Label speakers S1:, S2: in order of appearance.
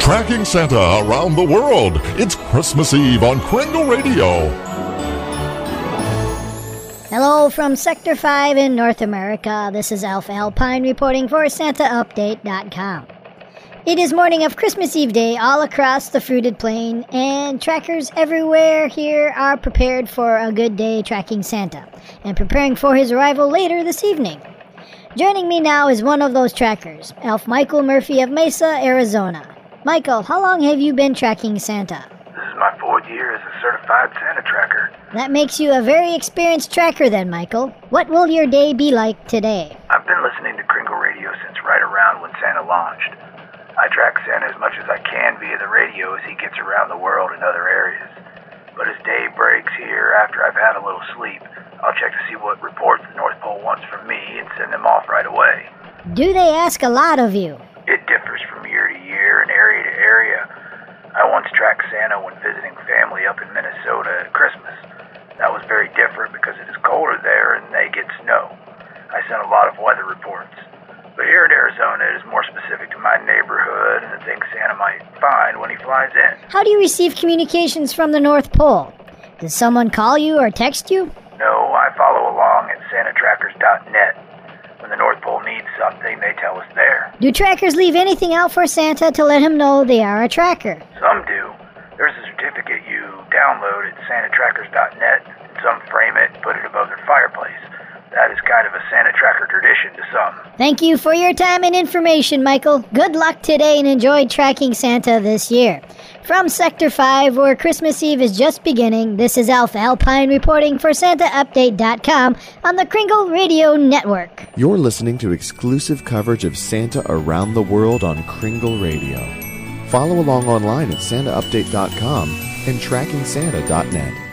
S1: Tracking Santa around the world. It's Christmas Eve on Kringle Radio.
S2: Hello from Sector 5 in North America. This is Alf Alpine reporting for SantaUpdate.com. It is morning of Christmas Eve day all across the fruited plain, and trackers everywhere here are prepared for a good day tracking Santa and preparing for his arrival later this evening. Joining me now is one of those trackers, Elf Michael Murphy of Mesa, Arizona. Michael, how long have you been tracking Santa?
S3: This is my 4th year as a certified Santa tracker.
S2: That makes you a very experienced tracker then, Michael. What will your day be like today?
S3: I've been listening to Kringle Radio since right around when Santa launched. I track Santa as much as I can via the radio as he gets around the world in other areas. But as day breaks here, after I've had a little sleep, I'll check to see what reports the North Pole wants from me and send them off right away.
S2: Do they ask a lot of you?
S3: It differs from year to year and area to area. I once tracked Santa when visiting family up in Minnesota at Christmas. That was very different because it is colder there and they get snow. I sent a lot of weather reports. But here in Arizona, it is more specific to my neighborhood and the things Santa might find when he flies in.
S2: How do you receive communications from the North Pole? Does someone call you or text you?
S3: No, I follow along at santatrackers.net. When the North Pole needs something, they tell us there.
S2: Do trackers leave anything out for Santa to let him know they are a tracker?
S3: Some do. There's a certificate you download at santatrackers.net, and some frame it and put it above their fireplace. That is kind of a Santa tracker tradition to some.
S2: Thank you for your time and information, Michael. Good luck today and enjoy tracking Santa this year. From Sector 5, where Christmas Eve is just beginning, this is Alf Alpine reporting for SantaUpdate.com on the Kringle Radio Network.
S4: You're listening to exclusive coverage of Santa around the world on Kringle Radio. Follow along online at SantaUpdate.com and TrackingSanta.net.